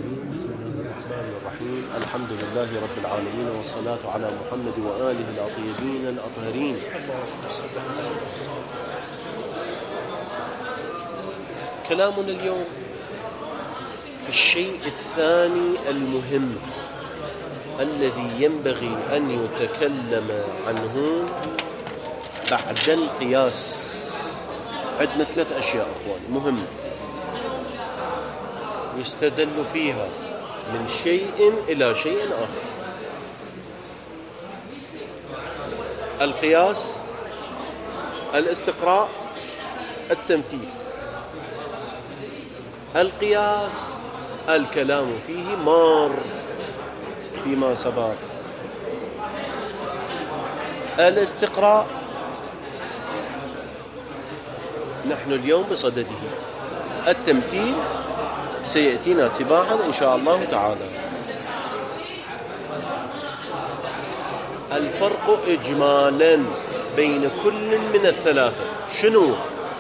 الرحيم. الحمد لله رب العالمين، والصلاة على محمد وآله الأطيبين الأطهرين. كلامنا اليوم في الشيء الثاني المهم الذي ينبغي أن يتكلم عنه بعد القياس. عندنا 3 أشياء أخواني مهمة يستدل فيها من شيء إلى شيء آخر. القياس، الاستقراء، التمثيل. القياس الكلام فيه مار فيما سبق. الاستقراء نحن اليوم بصدده. التمثيل سيأتينا تباعا إن شاء الله تعالى. الفرق إجمالا بين كل من الثلاثة شنو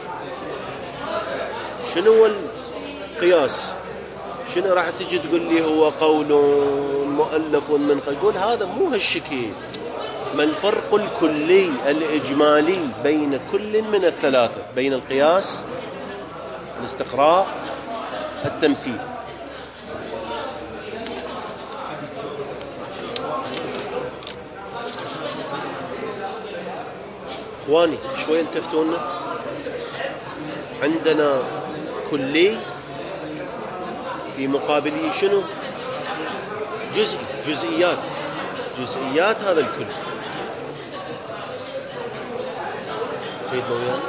القياس؟ شنو راح تجي تقول لي هو قول مؤلف من قول؟ هذا مو هالشكل. ما الفرق الكلي الإجمالي بين كل من الثلاثة، بين القياس، الاستقراء، التمثيل؟ اخواني شوي التفتونا. عندنا كلي في مقابله شنو؟ جزئي، جزئيات هذا الكل. سيد مولانا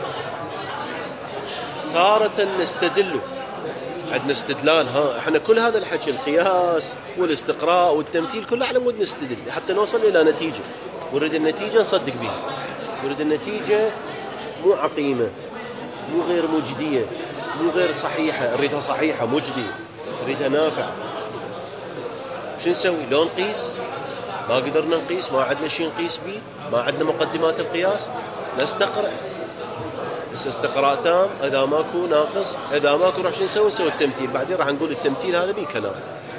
تارة نستدل، عندنا استدلال. احنا كل هذا الحكي القياس والاستقراء والتمثيل كله على مود نستدل حتى نوصل إلى نتيجة، ونريد النتيجة نصدق بها، ونريد النتيجة مو عقيمة، مو غير مجدية، مو غير صحيحة، نريدها صحيحة مجدية، نريدها نافعة. شو نسوي؟ لو نقيس ما قدرنا نقيس، ما عندنا شيء نقيس به، ما عندنا مقدمات القياس، نستقرأ بس استقراء تام. إذا ماكو ناقص، إذا ماكو راح شو نسوي التمثيل. بعدين راح نقول التمثيل هذا بيه كلام.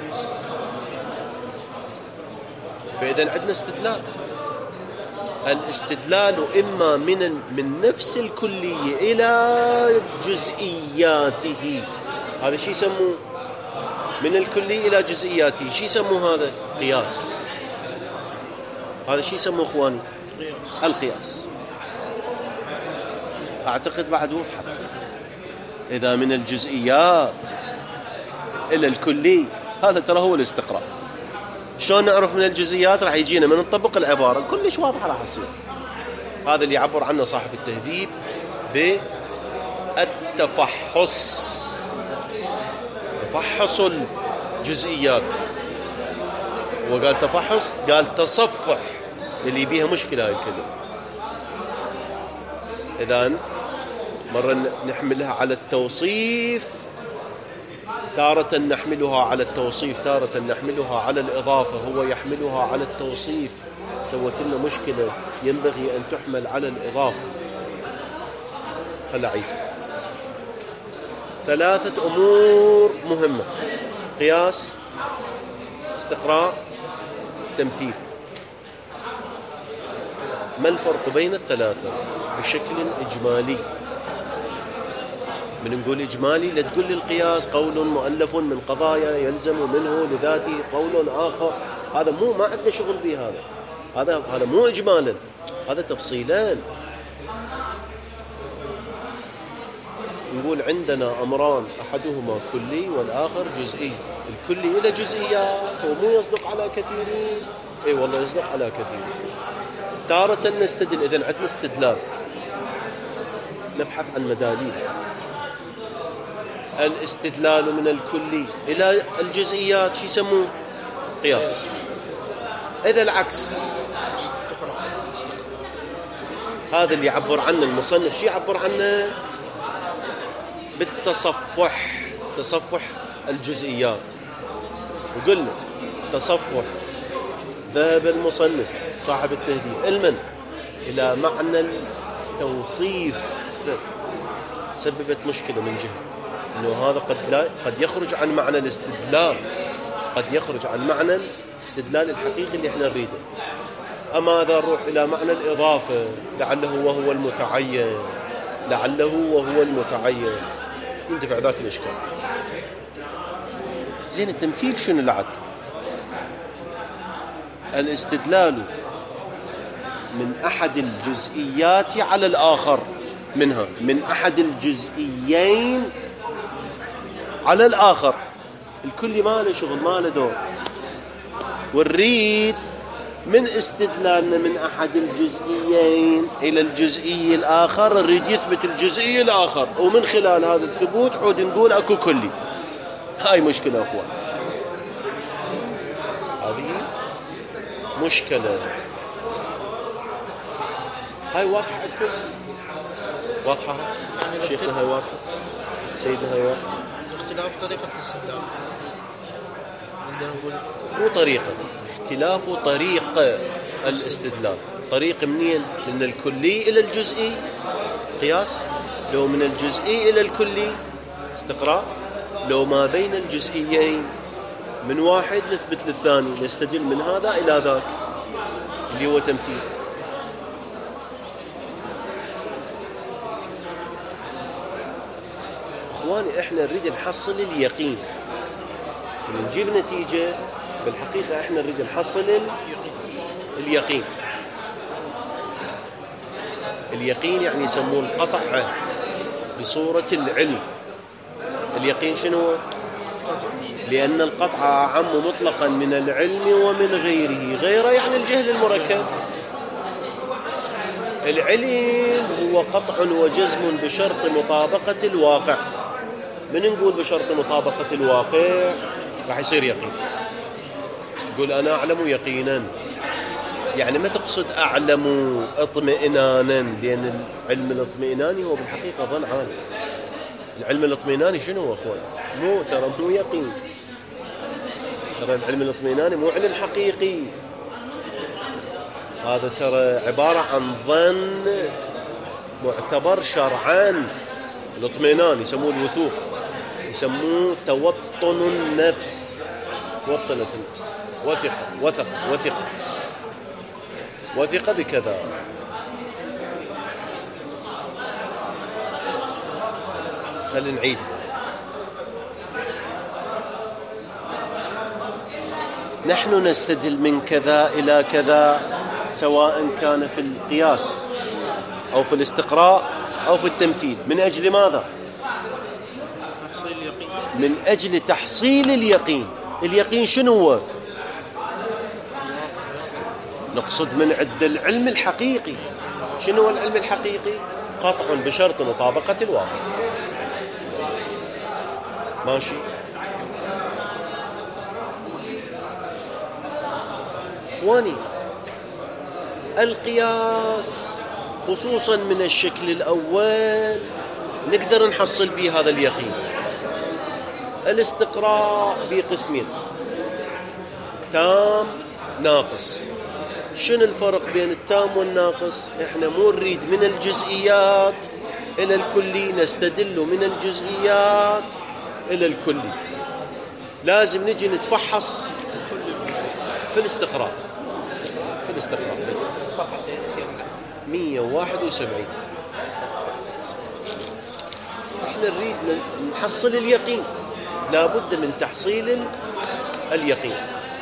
فإذا عندنا استدلال. الاستدلال إما من نفس الكلية إلى جزئياته، هذا شيء يسموه من الكلية إلى جزئياته. شيء يسموه هذا؟ قياس. هذا شيء يسموه إخواني القياس. أعتقد بعد وضحت. إذا من الجزئيات إلى الكلي، هذا ترى هو الاستقراء. شلون نعرف من الجزئيات؟ راح يجينا من نطبق العبارة كلش واضحة راح تصير. هذا اللي يعبر عنه صاحب التهذيب بالتفحص، تفحص الجزئيات. وقال تفحص، قال تصفح، اللي بيها مشكلة هاي الكلمة. إذن مرة نحملها على التوصيف، تارة نحملها على التوصيف، تارة نحملها على الإضافة. هو يحملها على التوصيف، سوت لنا مشكلة ينبغي أن تحمل على الإضافة. خل أعيد. 3 أمور مهمة: قياس، استقراء، تمثيل. ما الفرق بين الثلاثة بشكل إجمالي؟ من نقول إجمالي لا تقول لي القياس قول مؤلف من قضايا يلزم منه لذاته قول آخر. هذا مو، ما عندنا شغل به. هذا مو إجمالا، هذا تفصيلان. نقول عندنا أمران، أحدهما كلي والآخر جزئي. الكلي إلى جزئيات، هو مو يصدق على كثيرين. اي والله يصدق على كثيرين. تارة نستدل. إذن عندنا استدلال، نبحث عن مداليل. الاستدلال من الكلي إلى الجزئيات شو يسموه؟ قياس. إذا العكس، هذا اللي يعبر عنه المصنف. شو يعبر عنه؟ بالتصفح، تصفح الجزئيات. وقلنا تصفح ذهب المصنف صاحب التهذيب علما إلى معنى التوصيف. سببت مشكلة من جهة أنه هذا قد يخرج عن معنى الاستدلال، قد يخرج عن معنى الاستدلال الحقيقي اللي احنا نريده. أما إذا نروح إلى معنى الإضافة لعله وهو المتعين، لعله وهو المتعين، يندفع ذاك الإشكال. زين التمثيل شنو العد؟ الاستدلال من أحد الجزئيات على الآخر منها، من أحد الجزئيين على الآخر. الكل ما له شغل، ما له دور. والريد من استدلالنا من أحد الجزئيين إلى الجزئي الآخر نريد يثبت الجزئي الآخر، ومن خلال هذا الثبوت عود نقول أكو كلي. هاي مشكلة أخوان، هذه مشكلة. هاي واضحة عندكم؟ واضحة يعني شيخنا؟ هاي واضحة سيدنا؟ هاي واضحة. اختلاف طريقة الاستدلال عندنا نقول مو طريقة، اختلاف طريقة الاستدلال. طريق منين؟ من الكلي إلى الجزئي قياس، لو من الجزئي إلى الكلي استقراء، لو ما بين الجزئيين من واحد نثبت للثاني، نستدل من هذا إلى ذاك اللي هو تمثيل. إخواني إحنا نريد نحصل اليقين، ونجيب نتيجة. بالحقيقة إحنا نريد نحصل اليقين. اليقين يعني يسمون القطع بصورة العلم. اليقين شنو؟ لأن القطع أعم مطلقا من العلم ومن غيره. غيره يعني الجهل المركب. العلم هو قطع وجزم بشرط مطابقة الواقع. من نقول بشرط مطابقة الواقع راح يصير يقين. يقول أنا أعلم يقينا، يعني ما تقصد أعلم اطمئنانا، لأن العلم الاطمئناني هو بالحقيقة ظن عالي. العلم الاطمئناني شنو هو أخوان؟ مو ترى مو يقين، ترى العلم الاطمئناني مو علم حقيقي. هذا ترى عبارة عن ظن معتبر شرعا. الاطمئنان يسموه الوثوق، يسموه توطن النفس. وطنت النفس، وثق بكذا. خلينا نعيد. نحن نستدل من كذا إلى كذا، سواء كان في القياس أو في الاستقراء أو في التمثيل. من أجل ماذا؟ تحصيل اليقين. من أجل تحصيل اليقين. اليقين شنو هو؟ نقصد من عند العلم الحقيقي. شنو هو العلم الحقيقي؟ قطع بشرط مطابقة الواقع. ماشي. اخواني القياس خصوصا من الشكل الأول نقدر نحصل به هذا اليقين. الاستقراء بقسمين، تام ناقص. شنو الفرق بين التام والناقص؟ احنا مو نريد من الجزئيات إلى الكلي، نستدل من الجزئيات إلى الكلي. لازم نجي نتفحص في الاستقراء. 171. احنا نريد نحصل اليقين، لابد من تحصيل اليقين.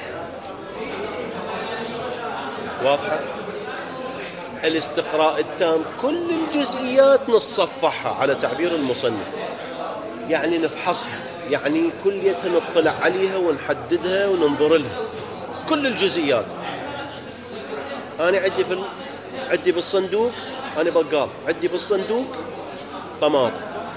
واضحة؟ الاستقراء التام كل الجزئيات نصفحها على تعبير المصنف، يعني نفحصها، يعني كليتها نطلع عليها ونحددها وننظر لها. كل الجزئيات. أنا عندي بالصندوق، أنا بقال عندي بالصندوق طماطم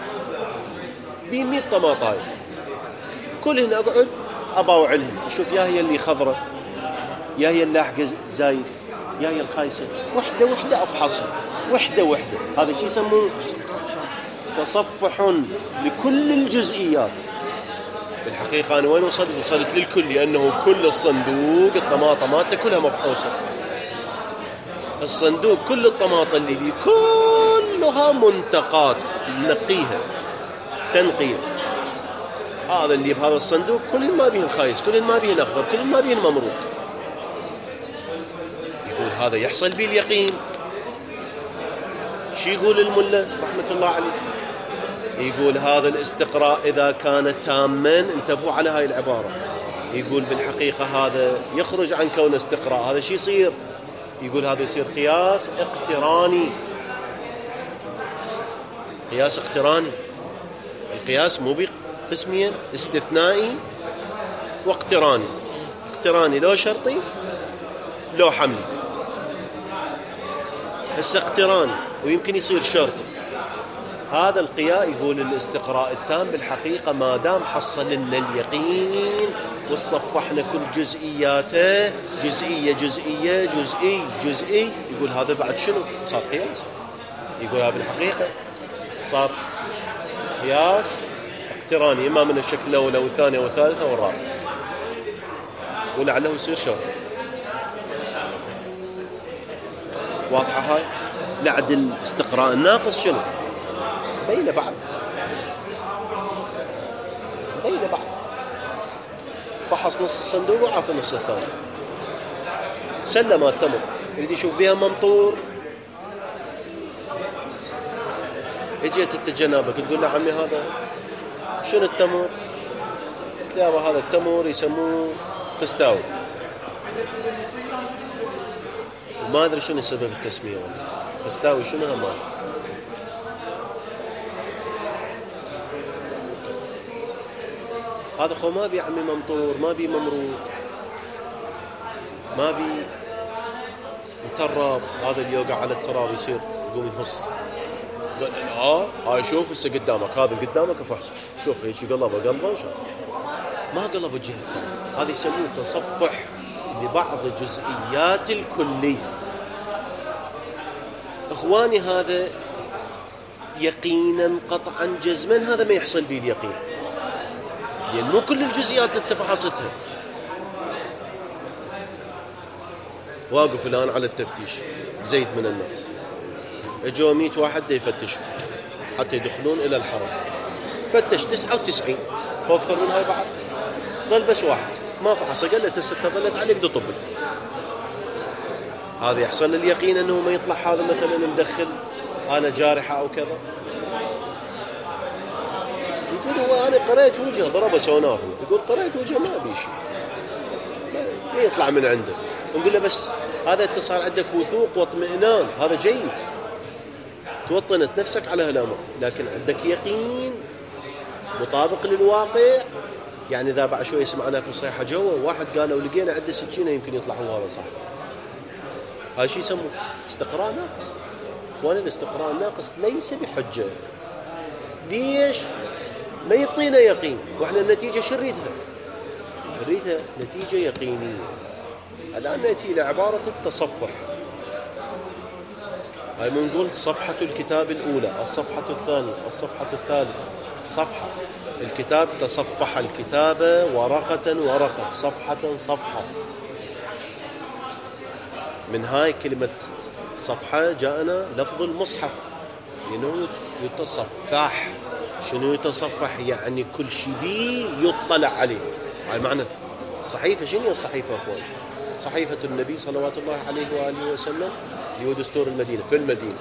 ب100 طماطاية، كلهن أقعد أباوع لهم، أشوف يا هي اللي خضرة، يا هي اللاحقة زايد، يا هي الخايسة، وحدة أفحصها، وحدة. هذا شيء يسموه تصفح لكل الجزئيات. بالحقيقة أنا وين وصلت للكل، لأنه كل الصندوق الطماطمات كلها مفحوصة. الصندوق كل الطماطم اللي بيه كلها منتقات، نقيها تنقية. هذا اللي بهذا الصندوق كل ما بيه الخايس، كل ما بيه الأخضر، كل ما بيه الممرود. يقول هذا يحصل به اليقين. شو يقول الملا رحمة الله عليه؟ يقول هذا الاستقراء إذا كان تاما، انتبهوا على هاي العبارة، يقول بالحقيقة هذا يخرج عن كون استقراء. هذا شو يصير؟ يقول هذا يصير قياس اقتراني. قياس اقتراني. القياس مو بقسمين، استثنائي واقتراني. اقتراني لو شرطي لو حملي. هسه اقتراني ويمكن يصير شرطي. هذا القياء يقول الاستقراء التام بالحقيقة ما دام حصل لنا اليقين وصفحنا كل جزئياته، جزئية جزئية جزئي جزئي، يقول هذا بعد شنو؟ صار قياس. يقول هذا بالحقيقة صار قياس اقتراني، إما من الشكل الأول أو الثاني أو الثالث أو الرابع، ولعله يصير شرطي. واضحة هاي؟ لعد الاستقراء الناقص شنو؟ بين بعد فحص نص الصندوق وعاف النص الثاني. سلة ما تمر يريد يشوف بها ممطور، اجيت تتجنبك تقول له عمي هذا شنو التمر؟ قلت له هذا التمر يسموه فستاوي، وما ادري شنو سبب التسمية والله. فستاوي شنو هم؟ هذا خو ما بي عمي ممطور، ما بي ممرود، ما بي مترب. هذا اللي يوقع على التراب يصير يقوم يهص. قال هاي شوف هسه قدامك، هذا قدامك فحص، شوف هيك قلبه وشوف ما قلب الجهة الثانية. هذا يسموه تصفح لبعض جزئيات الكلي. اخواني هذا يقينا قطعا جزما هذا ما يحصل به اليقين، لأن مو كل الجزئيات انت فحصتها. واقف الآن على التفتيش، زيد من الناس اجوا 100 واحد يفتشوا حتى يدخلون إلى الحرم، فتش 99 هو أكثر من هاي بعض، ظل بس واحد ما فحصه، قال له تظلت عليك طبت. هذا يحصل اليقين أنه ما يطلع هذا مثلا مدخل آلة جارحة أو كذا. يقول هو أنا قرأت وجهه ضربه سوناه، يقول قرأت وجهه ما أبي شيء، ما يطلع من عنده. نقول له بس هذا أنت صار عندك وثوق واطمئنان، هذا جيد، توطنت نفسك على هالأمر، لكن عندك يقين مطابق للواقع. يعني إذا بعد شوي سمعناك صيحة جوا واحد قال لو لقينا عنده سكينة يمكن يطلع هو هذا صح. هذا شيء يسموه استقراء ناقص. إخواني الاستقراء الناقص ليس بحجة. ليش؟ ما يعطينا يقين، وإحنا النتيجة شو نريدها؟ نريدها نتيجة يقينية. الآن نأتي إلى عبارة التصفح. هاي نقول صفحة الكتاب الأولى، الصفحة الثانية، الصفحة الثالثة، صفحة الكتاب تصفح الكتاب ورقة ورقة، صفحة صفحة. من هاي كلمة صفحة جاءنا لفظ المصحف، لأنه يتصفح. شنو يتصفح؟ يعني كل شيء بيه يطلع عليه. هاي معنى الصحيفة. شنو هي الصحيفة أخوان؟ صحيفة النبي صلوات الله عليه وآله وسلم، هي دستور المدينة في المدينة.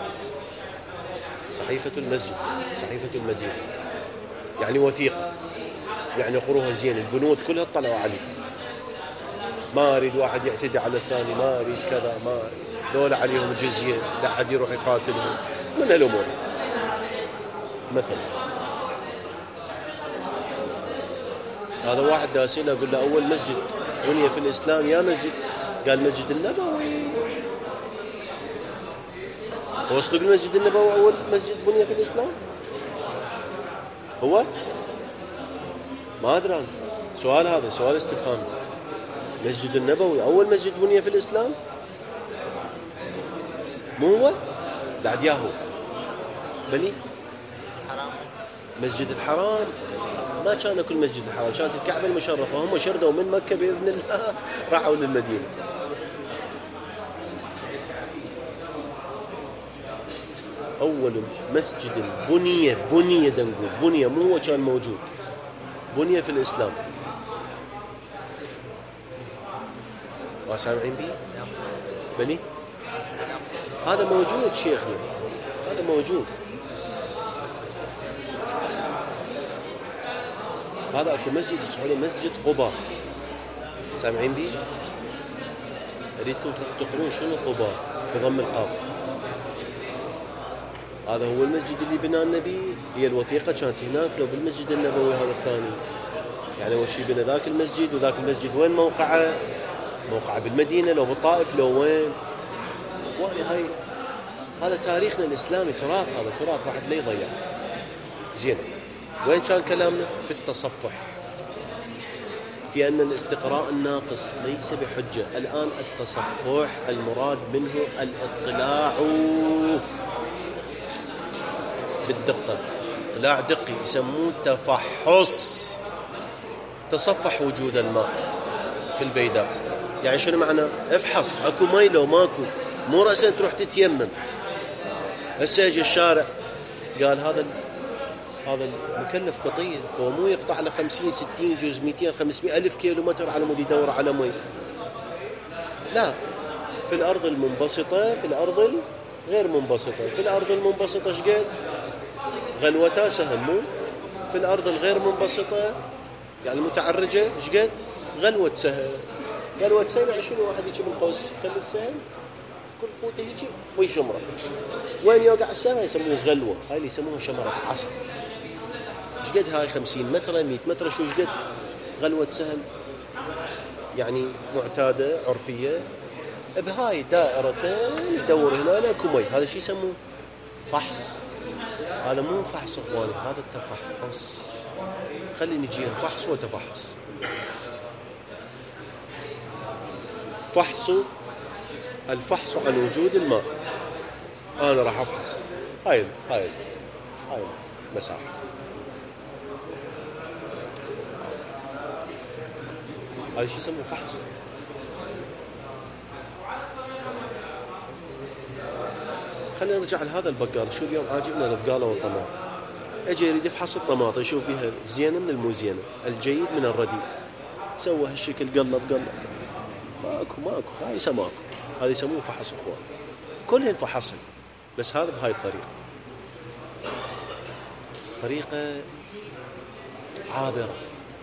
صحيفة المسجد، صحيفة المدينة، يعني وثيقة، يعني قروها زين، البنود كلها اطلعوا عليه. ما أريد واحد يعتدي على الثاني، ما أريد كذا، ما دول عليهم جزية، لا أحد يروح يقاتلهم، من هالأمور مثلا. هذا واحد داسينا أقول له أول مسجد بني في الإسلام يا مسجد؟ قال مسجد النبوي. هو صدق المسجد النبوي أول مسجد بني في الإسلام؟ هو؟ ما أدري. سؤال، هذا سؤال استفهامي. مسجد النبوي أول مسجد بني في الإسلام؟ مو هو؟ بعد ياهو بلي مسجد الحرام. ما كان كل مسجد الحرام، كانت الكعبة المشرفة. هم شردوا من مكة بإذن الله راحوا للمدينة. أول مسجد بني دنقول بني، مو هو كان موجود، بني في الإسلام. سامعين بي؟ بلي؟ هذا موجود شيخنا، هذا موجود. هذا اكو مسجد اسمه مسجد قباء، سامعين بي؟ اريدكم تقرون شنو قباء بضم القاف. هذا هو المسجد اللي بناه النبي، هي الوثيقة كانت هناك لو بالمسجد النبوي هذا الثاني. يعني اول شيء بنى ذاك المسجد، وذاك المسجد وين موقعه؟ موقعه بالمدينة لو بالطائف لو وين. اخواني هذا تاريخنا الاسلامي، تراث، هذا تراث واحد لا يضيع. زين، وين كان كلامنا؟ في التصفح، في أن الاستقراء الناقص ليس بحجة. الآن التصفح المراد منه الاطلاع بالدقة، اطلاع دقي، يسموه تفحص. تصفح وجود الماء في البيداء، يعني شنو معنى؟ افحص اكو مي لو ماكو، مو رأسا تروح تتيمم. هسه يجي الشارع قال هذا المكلف خطية، هو مو يقطع له 50 60 جزء 200 500 ألف كيلومتر على مود يدور على مي. لا، في الأرض المنبسطة، في الأرض غير منبسطة. في الأرض المنبسطة شقد غلوتها سهم، مو في الأرض الغير منبسطة يعني المتعرجة شقد غلوة سهم. غلوة سهم يعني شنو؟ واحد يجي بالقوس خلي السهم كل قوته يجي ويشمره، وين يوقع السهم يسموه غلوة. هاي اللي يسموها شمرة عصا. شقد هاي 50 متر 100 متر، شو شقد غلوة سهم يعني معتادة عرفية. بهاي دائرتين يدور هنا اكو مي، هذا شو يسموه؟ فحص. هذا مو فحص اخواني، هذا التفحص. خلي نجيها فحص وتفحص. الفحص عن وجود الماء. انا راح افحص هاي مساحة، هذا شو يسموه؟ فحص. خلينا نرجع لهذا البقال. شو اليوم عاجبنا البقالة والطماطم. اجي يريد يفحص الطماطم، يشوف بها الزينة من المو زينة، الجيد من الرديء. سوى هالشكل، قلب ماكو خايسة ماكو. هذا يسموه فحص اخوان. كلهن فحصن، بس هذا بهاي الطريقة، طريقة عابرة.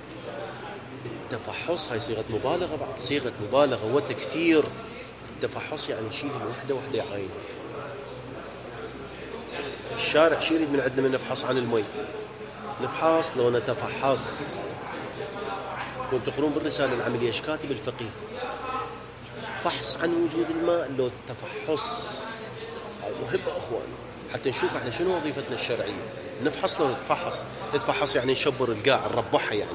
التفحص هاي صيغة مبالغة، بعد صيغة مبالغة وتكثير. التفحص يعني يشيل وحدة يعاين. الشارع شو يريد من عندنا؟ من نفحص عن المي، نفحص لو نتفحص. كنت تقرون بالرسالة العملية ايش كاتب الفقيه؟ فحص عن وجود الماء لو التفحص. هاي مهمة اخوان، حتى نشوف احنا شنو وظيفتنا الشرعية. نفحص لو نتفحص. نتفحص يعني نشبر القاع، نربحها يعني.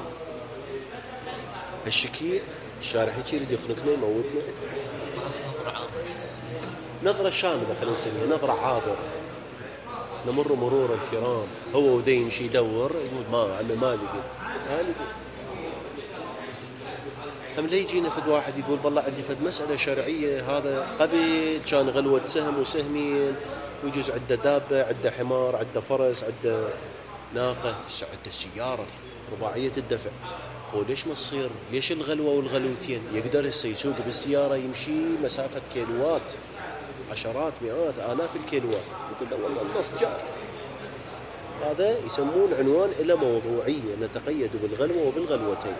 هالشكل الشارع هيك يريد يخنقنا يموتنا. نظرة شاملة، خلينا نسميها نظرة عابرة. نمر مرور الكرام، هو ودي يمشي يدور يقول ما لقيت. هم لا يجينا فد واحد يقول والله عندي فد مسألة شرعية، هذا قبل كان غلوة سهم وسهمين، ويجوز عنده دابة، عنده حمار، عنده فرس، عنده ناقة، عنده سيارة رباعية الدفع. ليش ما تصير؟ ليش الغلوة والغلوتين؟ يقدر هسه يسوق بالسيارة يمشي مسافة كيلوات، عشرات مئات آلاف الكيلوات، يقول له والله النص جار. هذا يسمون عنوان إلى موضوعية، نتقيد بالغلوة وبالغلوتين.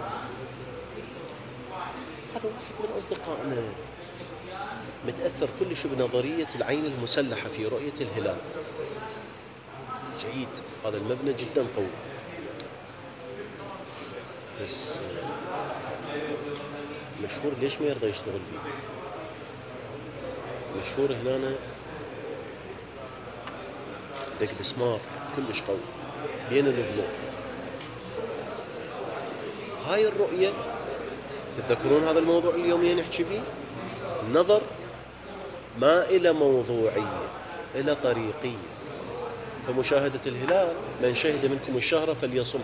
هذا واحد من أصدقائنا متأثر كلش بنظرية العين المسلحة في رؤية الهلال. جيد، هذا المبنى جدا قوي، بس مشهور ليش ما يرضى يشتغل بيه؟ مشهور هنا دق مسمار كلش قوي بين الضلوع. هاي الرؤية، تتذكرون هذا الموضوع اليومين نحكي بيه؟ النظر ما إلى موضوعية، إلى طريقية. فمشاهدة الهلال، من شهد منكم الشهر فليصم.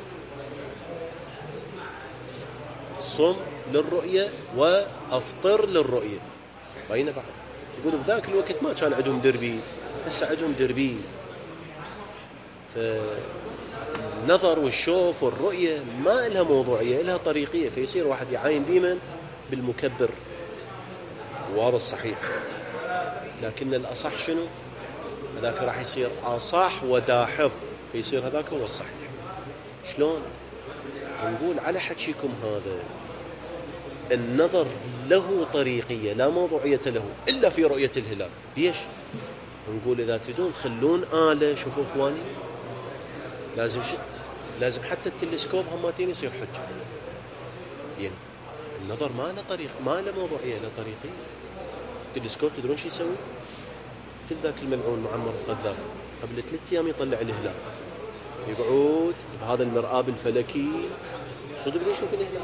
صم للرؤية وأفطر للرؤية. بين بعض. يقولوا بذاك الوقت ما كان عندهم دربي، هسه عندهم دربي. فالنظر النظر والشوف والرؤية ما لها موضوعية، لها طريقية، فيصير واحد يعاين بمن؟ بالمكبر، واضح صحيح. لكن الأصح شنو؟ هذاك راح يصير أصح وداحظ، فيصير هذاك هو الصحيح. شلون؟ نقول على حكيكم هذا النظر له طريقية لا موضوعية له إلا في رؤية الهلال. ليش؟ نقول إذا تريدون تخلون آلة، شوفوا إخواني، لازم حتى التلسكوب هماتين يصير حجة. يعني النظر ما له طريقة، ما له موضوعية، له طريقية. التلسكوب تدرون شو يسوي؟ مثل ذاك الملعون معمر القذافي قبل 3 أيام يطلع الهلال، يقعد بهذا المرآب الفلكي صدق يشوف الهلال.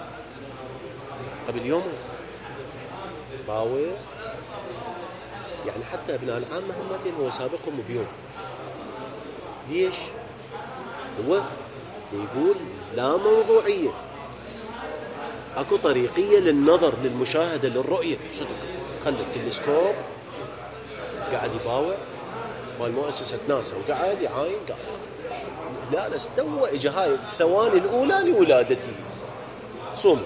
قبل يومين باوع، يعني حتى ابناء العامة هماتين هو سابقهم بيوم. ليش؟ هو يقول لا موضوعية، اكو طريقية للنظر، للمشاهدة، للرؤية. صدق خلى التلسكوب قاعد يباوع مال مؤسسة ناسا وقاعد يعاين، لا استوى، اجى هاي الثواني الاولى لولادته صوم.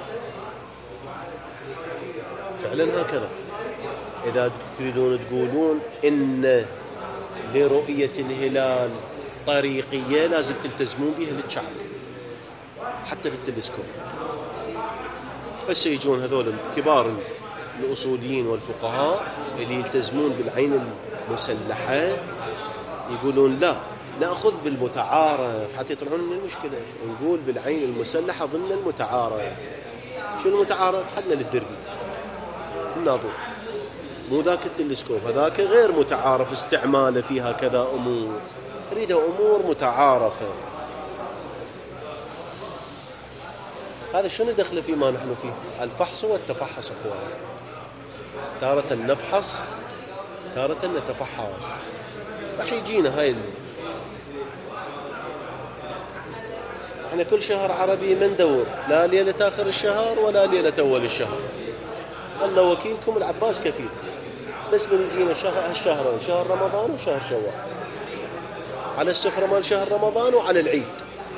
فعلا هكذا. اذا تريدون تقولون ان لرؤية الهلال طريقية لازم تلتزمون بها للشعب حتى بالتلسكوب. هسه يجون هذول كبار الأصوليين والفقهاء اللي يلتزمون بالعين المسلحة يقولون لا، نأخذ بالمتعارف حتى يطلعون من المشكلة. ونقول بالعين المسلحة ضمن المتعارف. شو المتعارف؟ حدنا للدربي الناظور، مو ذاك التلسكوب، هذاك غير متعارف استعماله فيها كذا أمور، نريدها أمور متعارفة. هذا شنو دخل فيما نحن فيه؟ الفحص والتفحص أخوان. تارة نفحص، تارة نتفحص. راح يجينا هاي احنا كل شهر عربي ما ندور لا ليلة آخر الشهر ولا ليلة أول الشهر. الله وكيلكم العباس كفيل. بس من يجينا هالشهرين، شهر رمضان وشهر شوال، على السفرة مال شهر رمضان وعلى العيد.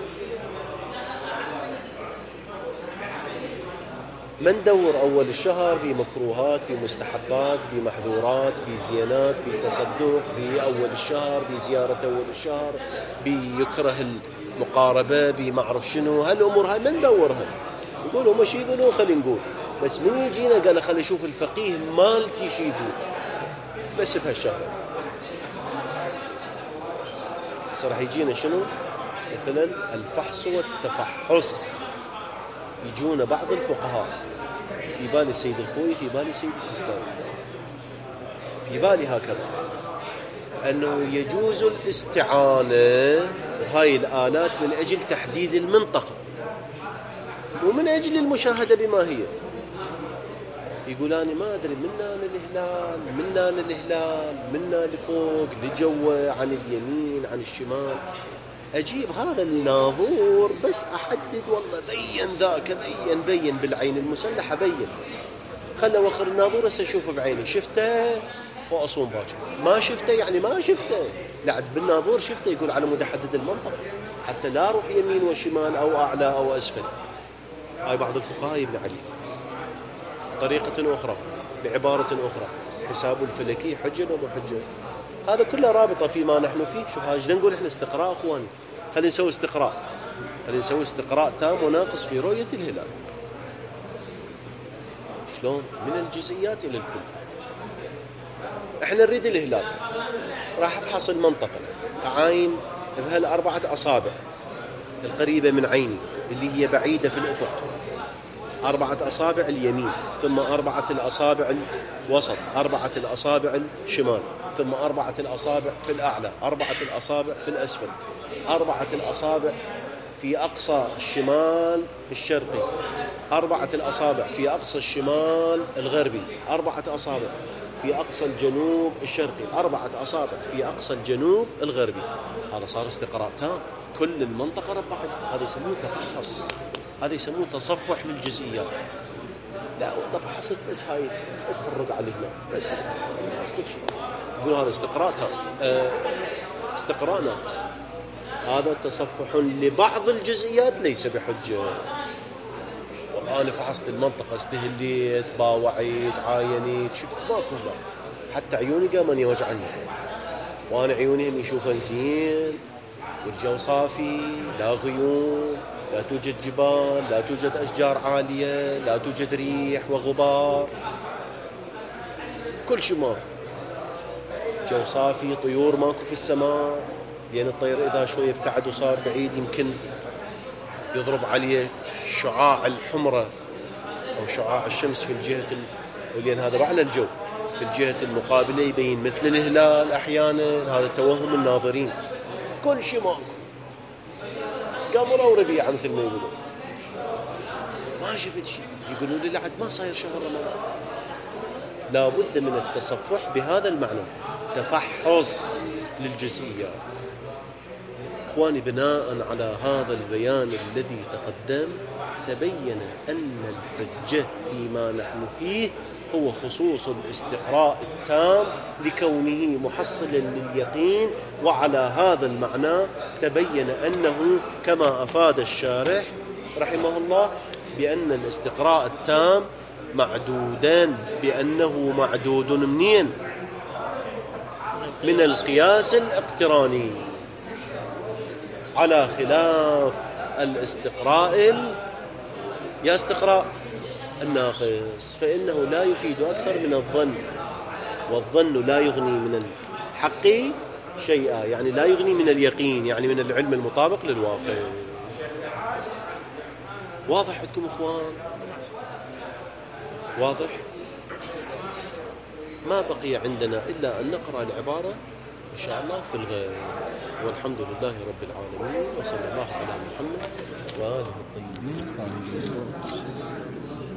ما ندور أول الشهر بمكروهات، بمستحبات، بمحظورات، بزيانات، بتصدق، بأول الشهر، بزيارة أول الشهر، بيكره المقاربة، بمعرف شنو. هالأمور هاي ما ندورها. نقولوا ما شي يقولون خلي نقول. بس من يجينا قال خلي نشوف الفقيه مالتي شي يقول بس بهالشهر. راح يجينا شنو؟ مثلا الفحص والتفحص. يجونا بعض الفقهاء، في بالي السيد الخوي، في بالي السيد السيستاني، في بالي هكذا أنه يجوز الاستعانة بهاي الآلات من أجل تحديد المنطقة ومن أجل المشاهدة بما هي. يقولاني ما أدري منا للهلال منا لفوق لجوه، عن اليمين عن الشمال. أجيب هذا الناظور بس أحدد والله بين ذاك، بين بالعين المسلحة، بين خلى وخر الناظور هسه أشوفه بعيني، شفته فوق أصوم باكر، ما شفته يعني ما شفته، لعد بالناظور شفته. يقول على مود أحدد المنطقة حتى لا أروح يمين وشمال أو أعلى أو أسفل. هاي بعض الفقهاء يبنى عليه بطريقة أخرى، بعبارة أخرى، حساب الفلكي حجة ومو حجة. هذا كله رابطة فيما نحن فيه. شوف هاي ايش نقول احنا؟ استقراء اخواني. خلينا نسوي استقراء تام وناقص في رؤية الهلال. شلون؟ من الجزئيات إلى الكل. احنا نريد الهلال، راح افحص المنطقة، اعاين بهال4 أصابع القريبة من عيني اللي هي بعيدة في الأفق، 4 أصابع اليمين، ثم 4 الأصابع الوسط، 4 الأصابع الشمال، ثم 4 الأصابع في الأعلى، 4 الأصابع في الأسفل، 4 الأصابع في أقصى الشمال الشرقي، 4 الأصابع في أقصى الشمال الغربي، 4 أصابع في أقصى الجنوب الشرقي، 4 أصابع في أقصى الجنوب الغربي. هذا صار استقراء تام، كل المنطقة ربعت. هذا يسموه تفحص، هذا يسموه تصفح للجزئيات. لا والله فحصت بس هاي، بس الرقعة اللي هنا بس كل شيء. يقول هذا استقراء تام، استقراء ناقص. هذا تصفح لبعض الجزئيات ليس بحجة. وأنا فحصت المنطقة، استهليت، باوعيت، عاينيت، شفت ماكو هلال، حتى عيوني قامن يوجعني، وأنا عيونهم يشوفون زين، والجو صافي، لا غيوم، لا توجد جبال، لا توجد أشجار عالية، لا توجد ريح وغبار، كل شيء ماكو، جو صافي، طيور ماكو في السماء، لأن الطير إذا شوي ابتعد وصار بعيد يمكن يضرب عليه شعاع الحمرة أو شعاع الشمس في الجهة لأن هذا على الجو في الجهة المقابلة يبين مثل الهلال أحيانا، هذا توهم الناظرين، كل شيء ماكو، قمر أو ربيع مثل ما يقولون، ما شفت شيء. يقولوا لي لعد ما صاير شهر رمضان. لا بد من التصفح بهذا المعنى، تفحص للجزئيات. إخواني، بناء على هذا البيان الذي تقدم تبين أن الحجة فيما نحن فيه هو خصوص الاستقراء التام لكونه محصلا لليقين. وعلى هذا المعنى تبين أنه كما أفاد الشارح رحمه الله بأن الاستقراء التام معدودان، بأنه معدود منين؟ من القياس الاقتراني، على خلاف الاستقراء يا استقراء الناقص، فإنه لا يفيد أكثر من الظن، والظن لا يغني من الحق شيئا، يعني لا يغني من اليقين، يعني من العلم المطابق للواقع. واضح عندكم إخوان؟ واضح؟ ما بقي عندنا إلا أن نقرأ العبارة إن شاء الله في الغيب. والحمد لله رب العالمين، وصلى الله على محمد وآله الطيبين.